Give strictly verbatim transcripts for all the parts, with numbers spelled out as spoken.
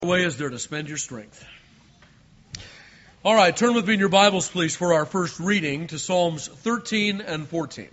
Way is there to spend your strength. All right, turn with me in your Bibles, please, for our first reading to Psalms thirteen and fourteen.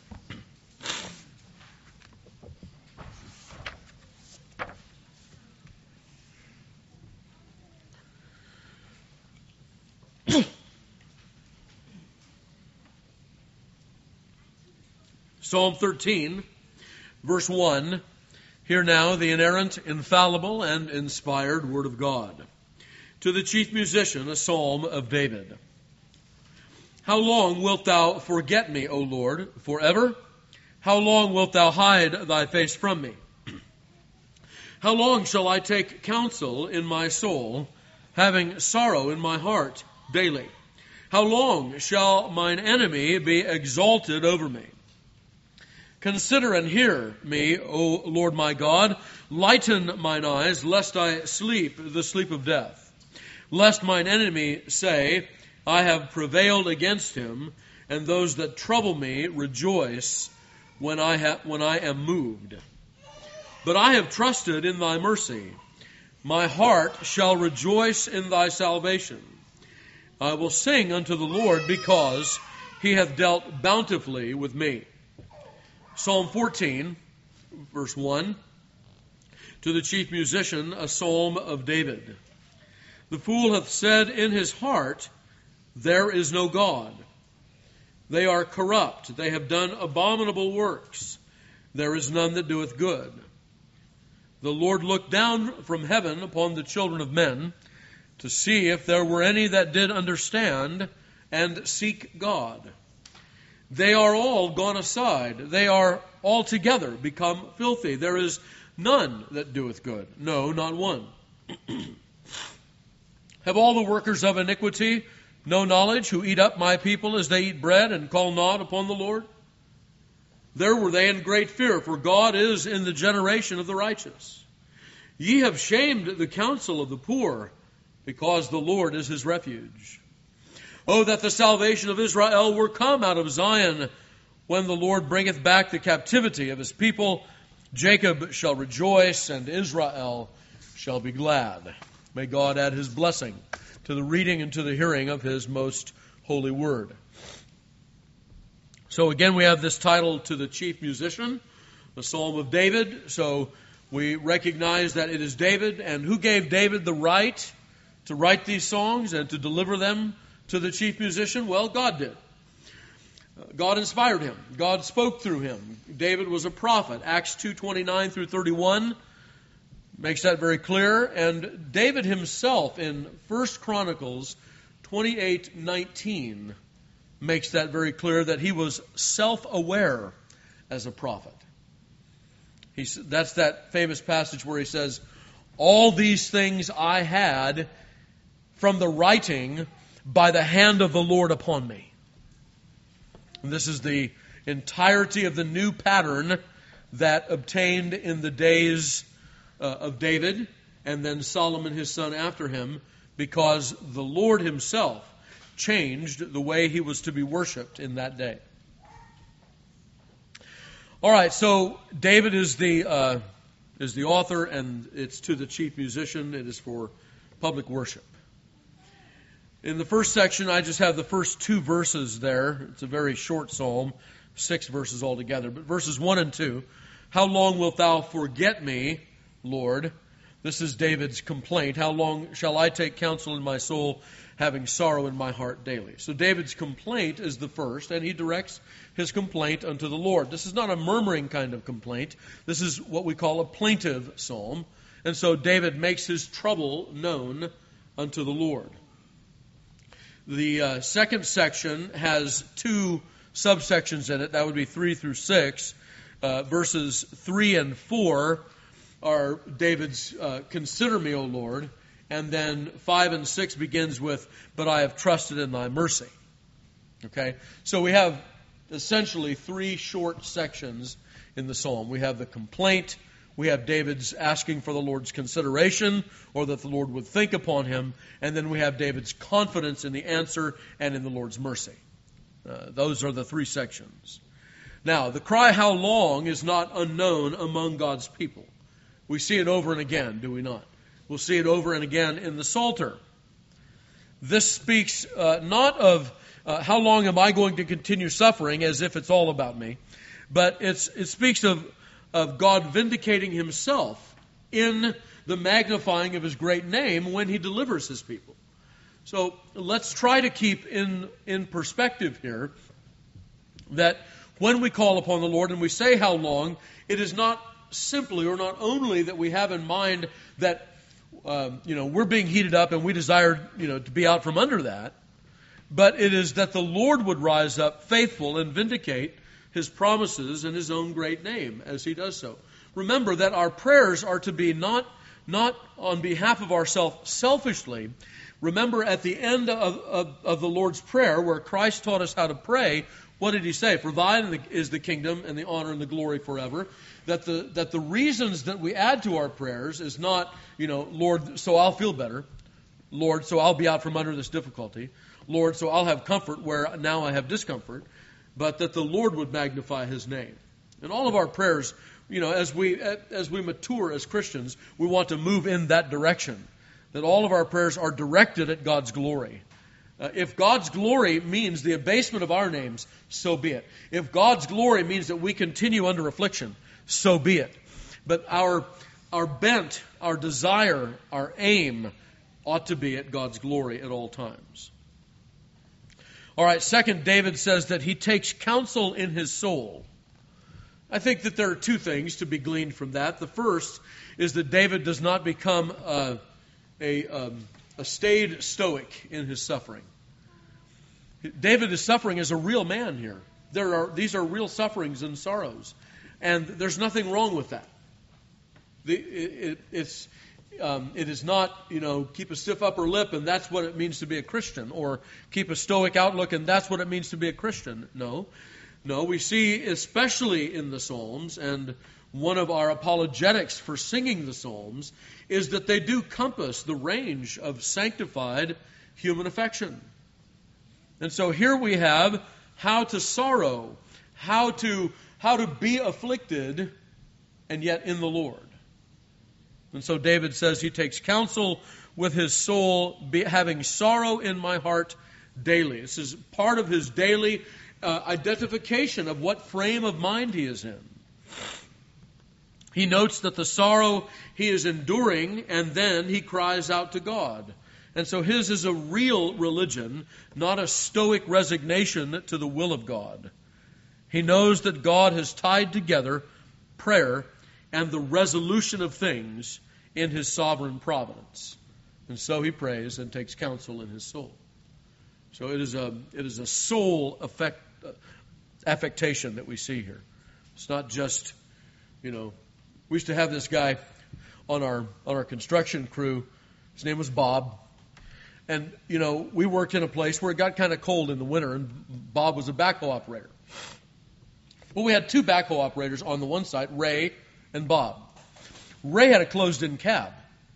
Psalm thirteen, verse one. Hear now the inerrant, infallible, and inspired Word of God. To the chief musician, a psalm of David. How long wilt thou forget me, O Lord, forever? How long wilt thou hide thy face from me? How long shall I take counsel in my soul, having sorrow in my heart daily? How long shall mine enemy be exalted over me? Consider and hear me, O Lord my God. Lighten mine eyes, lest I sleep the sleep of death. Lest mine enemy say, I have prevailed against him, and those that trouble me rejoice when I, ha- when I am moved. But I have trusted in thy mercy. My heart shall rejoice in thy salvation. I will sing unto the Lord because he hath dealt bountifully with me. Psalm fourteen, verse one, to the chief musician, a psalm of David. The fool hath said in his heart, there is no God. They are corrupt. They have done abominable works. There is none that doeth good. The Lord looked down from heaven upon the children of men to see if there were any that did understand and seek God. They are all gone aside. They are altogether become filthy. There is none that doeth good. No, not one. Have all the workers of iniquity no knowledge, who eat up my people as they eat bread and call not upon the Lord? There were they in great fear, for God is in the generation of the righteous. Ye have shamed the counsel of the poor, because the Lord is his refuge. Oh, that the salvation of Israel were come out of Zion, when the Lord bringeth back the captivity of his people. Jacob shall rejoice, and Israel shall be glad. May God add his blessing to the reading and to the hearing of his most holy word. So again, we have this title, to the chief musician, the Psalm of David. So we recognize that it is David, and who gave David the right to write these songs and to deliver them to the chief musician? Well, God did. God inspired him. God spoke through him. David was a prophet. Acts two twenty-nine through thirty-one makes that very clear. And David himself in First Chronicles twenty-eight nineteen makes that very clear, that he was self-aware as a prophet. He, that's that famous passage where he says, all these things I had from the writing by the hand of the Lord upon me. And this is the entirety of the new pattern that obtained in the days uh, of David, and then Solomon his son after him, because the Lord himself changed the way he was to be worshipped in that day. All right, so David is the uh, is the author, and it's to the chief musician. It is for public worship. In the first section, I just have the first two verses there. It's a very short psalm, six verses altogether. But verses one and two, how long wilt thou forget me, Lord? This is David's complaint. How long shall I take counsel in my soul, having sorrow in my heart daily? So David's complaint is the first, and he directs his complaint unto the Lord. This is not a murmuring kind of complaint. This is what we call a plaintive psalm. And so David makes his trouble known unto the Lord. The uh, second section has two subsections in it. That would be three through six. Uh, verses three and four are David's uh, consider me, O Lord. And then five and six begins with, but I have trusted in thy mercy. Okay? So we have essentially three short sections in the psalm. We have the complaint. We have David's asking for the Lord's consideration, or that the Lord would think upon him. And then we have David's confidence in the answer and in the Lord's mercy. Uh, those are the three sections. Now, the cry, how long, is not unknown among God's people. We see it over and again, do we not? We'll see it over and again in the Psalter. This speaks uh, not of uh, how long am I going to continue suffering as if it's all about me, but it's, it speaks of, of God vindicating himself in the magnifying of his great name when he delivers his people. So let's try to keep in, in perspective here that when we call upon the Lord and we say how long, it is not simply or not only that we have in mind that uh, you know we're being heated up and we desire you know to be out from under that, but it is that the Lord would rise up faithful and vindicate his promises in his own great name as he does so. Remember that our prayers are to be not not on behalf of ourselves selfishly. Remember at the end of, of, of the Lord's Prayer, where Christ taught us how to pray, what did he say? For thine is the kingdom and the honor and the glory forever. That the that the reasons that we add to our prayers is not, you know, Lord, so I'll feel better. Lord, so I'll be out from under this difficulty. Lord, so I'll have comfort where now I have discomfort. But that the Lord would magnify his name. And all of our prayers, you know, as we as we mature as Christians, we want to move in that direction. That all of our prayers are directed at God's glory. Uh, if God's glory means the abasement of our names, so be it. If God's glory means that we continue under affliction, so be it. But our our bent, our desire, our aim ought to be at God's glory at all times. All right, second, David says that he takes counsel in his soul. I think that there are two things to be gleaned from that. The first is that David does not become a, a, um, a staid stoic in his suffering. David is suffering as a real man here. There are these are real sufferings and sorrows, and there's nothing wrong with that. The, it, it, it's um, it is not you know keep a stiff upper lip and that's what it means to be a Christian, or keep a stoic outlook and that's what it means to be a Christian. No, no. We see especially in the Psalms, and one of our apologetics for singing the Psalms is that they do compass the range of sanctified human affection. And so here we have how to sorrow, how to how to be afflicted, and yet in the Lord. And so David says he takes counsel with his soul, be, having sorrow in my heart daily. This is part of his daily uh, identification of what frame of mind he is in. He notes that the sorrow he is enduring, and then he cries out to God. And so his is a real religion, not a stoic resignation to the will of God. He knows that God has tied together prayer and the resolution of things in his sovereign providence. And so he prays and takes counsel in his soul. So it is a it is a soul affect, uh, affectation that we see here. It's not just, you know, we used to have this guy on our on our construction crew. His name was Bob. And, you know, we worked in a place where it got kind of cold in the winter, and Bob was a backhoe operator. Well, we had two backhoe operators on the one side, Ray and Bob. Ray had a closed-in cab.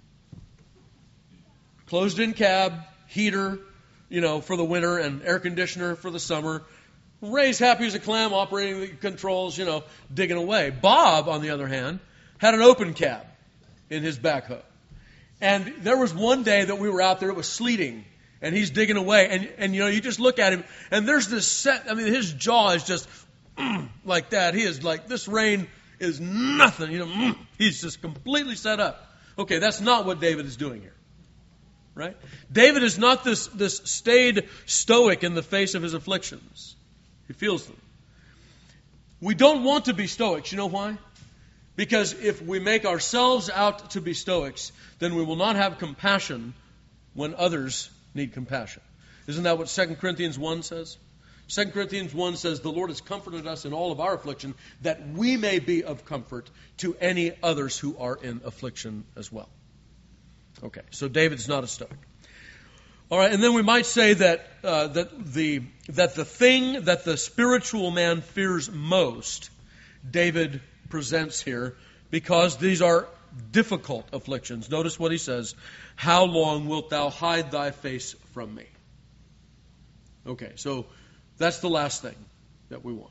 Closed-in cab, heater, you know, for the winter, and air conditioner for the summer. Ray's happy as a clam, operating the controls, you know, digging away. Bob, on the other hand, had an open cab in his backhoe. And there was one day that we were out there, it was sleeting, and he's digging away. And, and you know, you just look at him, and there's this set, I mean, his jaw is just mm, like that. He is like, this rain is nothing. You know, mm, he's just completely set up. Okay, that's not what David is doing here. Right? David is not this, this staid stoic in the face of his afflictions. He feels them. We don't want to be stoics. You know why? Because if we make ourselves out to be stoics, then we will not have compassion when others need compassion. Isn't that what Second Corinthians one says? Second Corinthians one says, the Lord has comforted us in all of our affliction, that we may be of comfort to any others who are in affliction as well. Okay, so David's not a stoic. All right, and then we might say that uh, that the that the thing that the spiritual man fears most, David presents here, because these are difficult afflictions. Notice what he says, how long wilt thou hide thy face from me? Okay, so that's the last thing that we want.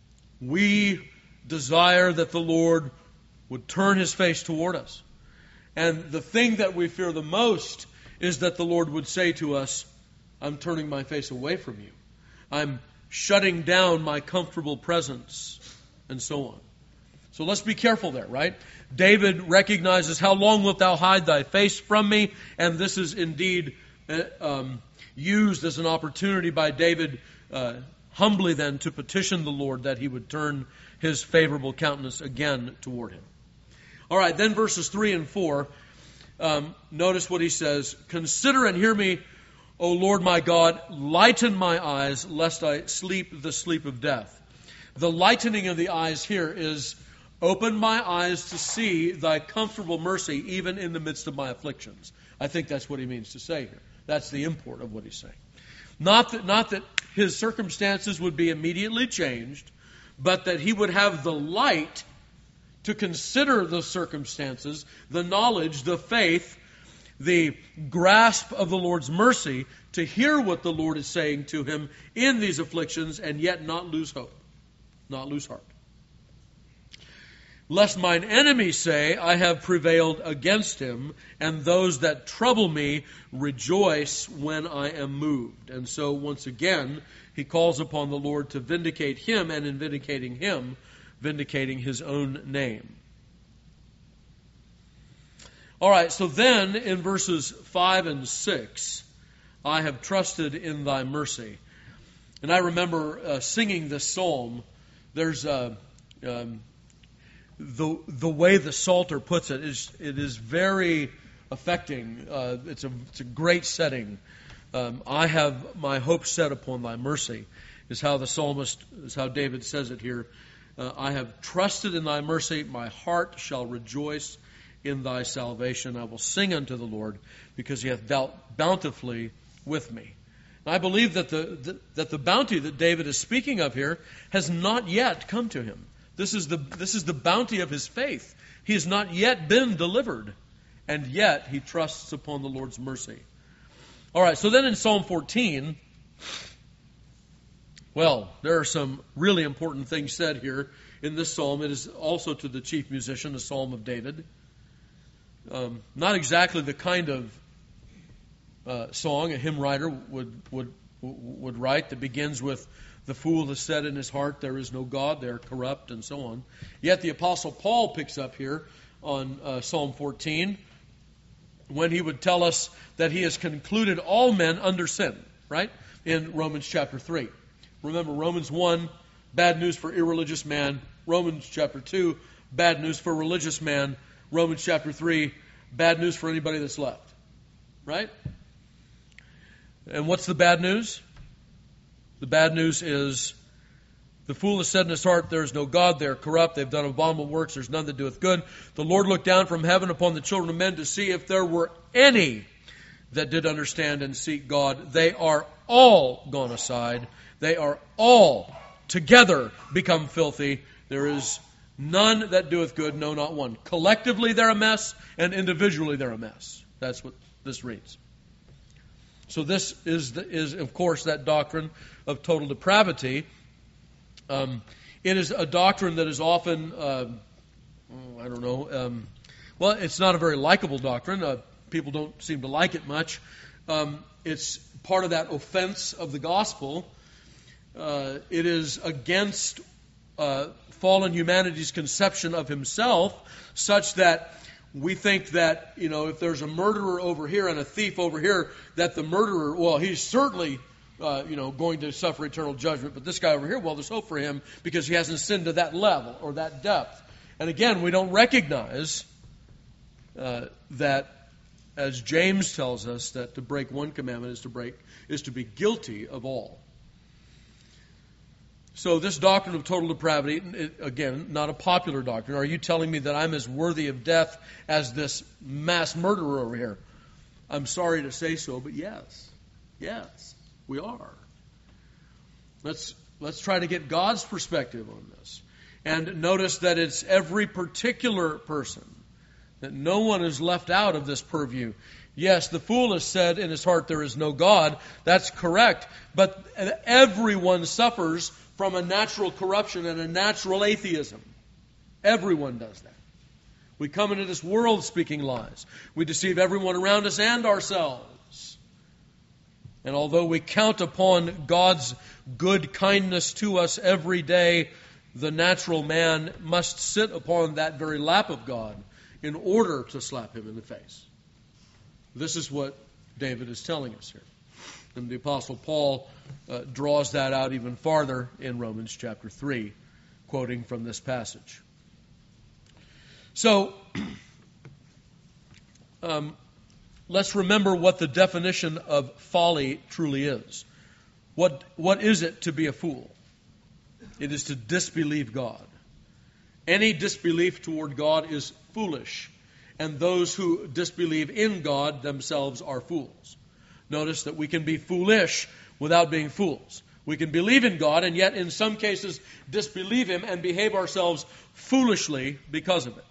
We desire that the Lord would turn his face toward us. And the thing that we fear the most is that the Lord would say to us, I'm turning my face away from you. I'm shutting down my comfortable presence, and so on. So let's be careful there, right? David recognizes, how long wilt thou hide thy face from me? And this is indeed uh, um, used as an opportunity by David uh, humbly then to petition the Lord that he would turn his favorable countenance again toward him. All right, then verses three and four, um, notice what he says. Consider and hear me, O Lord my God, lighten my eyes, lest I sleep the sleep of death. The lightening of the eyes here is, open my eyes to see thy comfortable mercy even in the midst of my afflictions. I think that's what he means to say here. That's the import of what he's saying. Not that, not that his circumstances would be immediately changed, but that he would have the light to consider the circumstances, the knowledge, the faith, the grasp of the Lord's mercy, to hear what the Lord is saying to him in these afflictions and yet not lose hope, not lose heart. Lest mine enemies say, I have prevailed against him, and those that trouble me rejoice when I am moved. And so once again, he calls upon the Lord to vindicate him, and in vindicating him, vindicating his own name. All right, so then in verses five and six, I have trusted in thy mercy. And I remember uh, singing this psalm. There's a... Um, The the way the Psalter puts it is it is very affecting. Uh, it's a it's a great setting. Um, I have my hope set upon thy mercy, is how the psalmist is how David says it here. Uh, I have trusted in thy mercy. My heart shall rejoice in thy salvation. I will sing unto the Lord because he hath dealt bountifully with me. And I believe that the, the that the bounty that David is speaking of here has not yet come to him. This is the this is the bounty of his faith. He has not yet been delivered, and yet he trusts upon the Lord's mercy. All right, so then in Psalm fourteen, well, there are some really important things said here in this psalm. It is also to the chief musician, a psalm of David. Um, not exactly the kind of uh, song a hymn writer would would would write that begins with, the fool has said in his heart, there is no God, they are corrupt, and so on. Yet the Apostle Paul picks up here on uh, Psalm fourteen when he would tell us that he has concluded all men under sin, right? In Romans chapter three. Remember, Romans one, bad news for irreligious man. Romans chapter two, bad news for religious man. Romans chapter three, bad news for anybody that's left. Right? And what's the bad news? The bad news is, the fool has said in his heart, there is no God, they are corrupt, they have done abominable works, there is none that doeth good. The Lord looked down from heaven upon the children of men to see if there were any that did understand and seek God. They are all gone aside. They are all together become filthy. There is none that doeth good, no, not one. Collectively they're a mess, and individually they're a mess. That's what this reads. So this is, the, is of course, that doctrine of total depravity. Um, it is a doctrine that is often, uh, I don't know, um, well, it's not a very likable doctrine. Uh, people don't seem to like it much. Um, it's part of that offense of the gospel. Uh, it is against uh, fallen humanity's conception of himself, such that we think that, you know, if there's a murderer over here and a thief over here, that the murderer, well, he's certainly, uh, you know, going to suffer eternal judgment. But this guy over here, well, there's hope for him because he hasn't sinned to that level or that depth. And again, we don't recognize uh, that, as James tells us, that to break one commandment is to break is to be guilty of all. So this doctrine of total depravity, again, not a popular doctrine. Are you telling me that I'm as worthy of death as this mass murderer over here? I'm sorry to say so, but yes. Yes, we are. Let's let's try to get God's perspective on this. And notice that it's every particular person, that no one is left out of this purview. Yes, the fool has said in his heart there is no God. That's correct. But everyone suffers from a natural corruption and a natural atheism. Everyone does that. We come into this world speaking lies. We deceive everyone around us and ourselves. And although we count upon God's good kindness to us every day, the natural man must sit upon that very lap of God in order to slap him in the face. This is what David is telling us here. And the Apostle Paul uh, draws that out even farther in Romans chapter three, quoting from this passage. So, um, let's remember what the definition of folly truly is. What, what is it to be a fool? It is to disbelieve God. Any disbelief toward God is foolish, and those who disbelieve in God themselves are fools. Notice that we can be foolish without being fools. We can believe in God and yet in some cases disbelieve Him and behave ourselves foolishly because of it.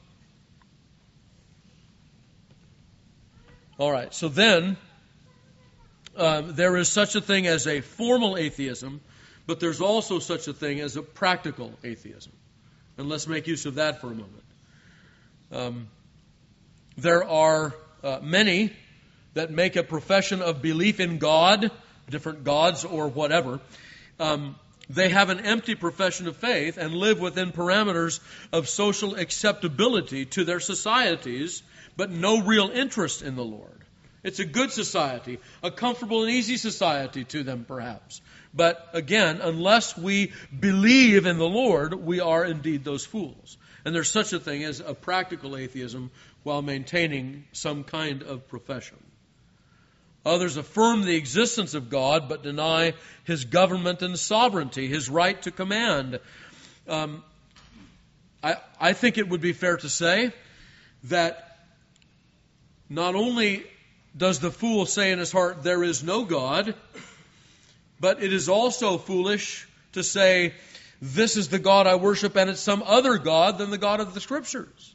All right, so then um, there is such a thing as a formal atheism, but there's also such a thing as a practical atheism. And let's make use of that for a moment. Um, there are uh, many that make a profession of belief in God, different gods or whatever. Um, they have an empty profession of faith and live within parameters of social acceptability to their societies, but no real interest in the Lord. It's a good society, a comfortable and easy society to them perhaps. But again, unless we believe in the Lord, we are indeed those fools. And there's such a thing as a practical atheism while maintaining some kind of profession. Others affirm the existence of God but deny His government and sovereignty, His right to command. Um, I, I think it would be fair to say that not only does the fool say in his heart, there is no God, but it is also foolish to say, this is the God I worship and it's some other God than the God of the Scriptures.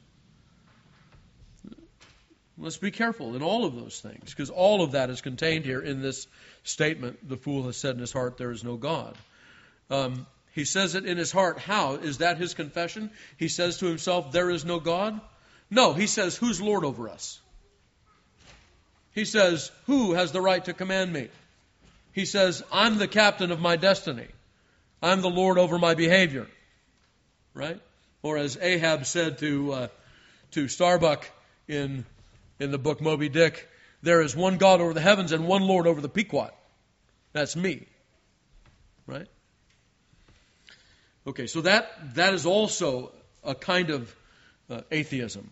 Let's be careful in all of those things, because all of that is contained here in this statement. The fool has said in his heart, there is no God. Um, he says it in his heart. How? Is that his confession? He says to himself, there is no God? No, he says, who's Lord over us? He says, who has the right to command me? He says, I'm the captain of my destiny. I'm the Lord over my behavior. Right? Or as Ahab said to uh, to Starbuck in in the book Moby Dick, there is one God over the heavens and one Lord over the Pequot. That's me. Right? Okay, so that that is also a kind of uh, atheism.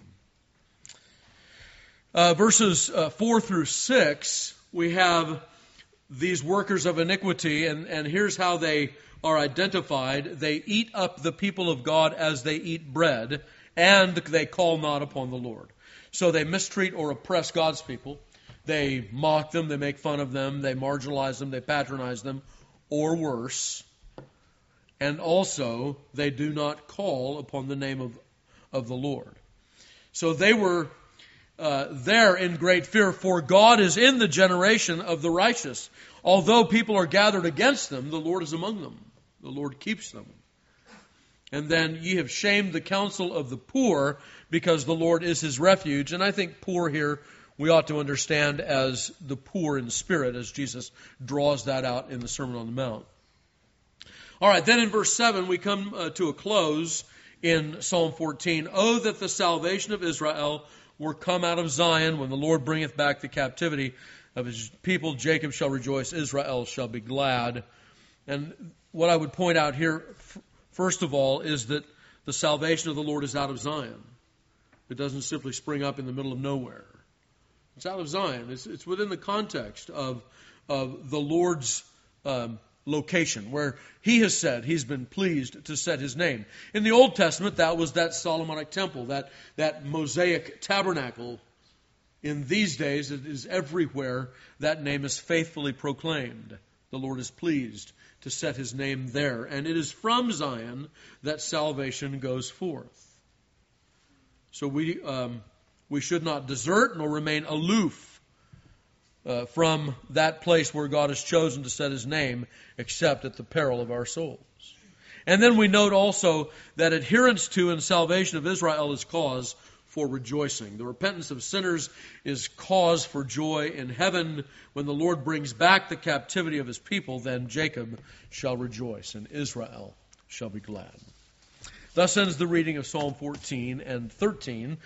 Uh, verses uh, four through six, we have these workers of iniquity, and, and here's how they are identified. They eat up the people of God as they eat bread, and they call not upon the Lord. So they mistreat or oppress God's people. They mock them, they make fun of them, they marginalize them, they patronize them, or worse. And also, they do not call upon the name of, of the Lord. So they were uh, there in great fear, for God is in the generation of the righteous. Although people are gathered against them, the Lord is among them. The Lord keeps them. And then, ye have shamed the counsel of the poor, because the Lord is his refuge. And I think poor here we ought to understand as the poor in spirit, as Jesus draws that out in the Sermon on the Mount. All right, then in verse seven we come uh, to a close in Psalm fourteen. Oh, that the salvation of Israel were come out of Zion, when the Lord bringeth back the captivity of his people. Jacob shall rejoice, Israel shall be glad. And what I would point out here, f- first of all, is that the salvation of the Lord is out of Zion. It doesn't simply spring up in the middle of nowhere. It's out of Zion. It's, it's within the context of, of the Lord's um, location, where he has said he's been pleased to set his name. In the Old Testament, that was that Solomonic temple, that, that Mosaic tabernacle. In these days, it is everywhere that name is faithfully proclaimed. The Lord is pleased to set his name there. And it is from Zion that salvation goes forth. So we um, we should not desert nor remain aloof uh, from that place where God has chosen to set his name, except at the peril of our souls. And then we note also that adherence to and salvation of Israel is cause for rejoicing. The repentance of sinners is cause for joy in heaven. When the Lord brings back the captivity of his people, then Jacob shall rejoice, and Israel shall be glad. Thus ends the reading of Psalm fourteen and thirteen.